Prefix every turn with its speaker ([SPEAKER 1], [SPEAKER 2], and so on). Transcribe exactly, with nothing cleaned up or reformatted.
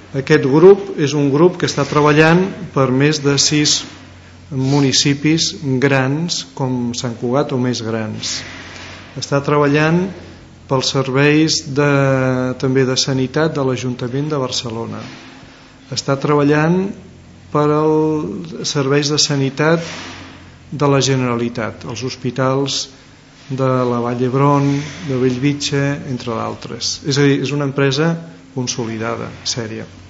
[SPEAKER 1] Aquest grup és un grup que està treballant per més de sis municipis grans com Sant Cugat o més grans. Està treballant pels serveis de, també de sanitat de l'Ajuntament de Barcelona. Està treballant per als serveis de sanitat de la Generalitat, els hospitals de la Vall d'Hebron, de Bellvitge, entre d'altres. És a dir, és una empresa consolidada, sèria.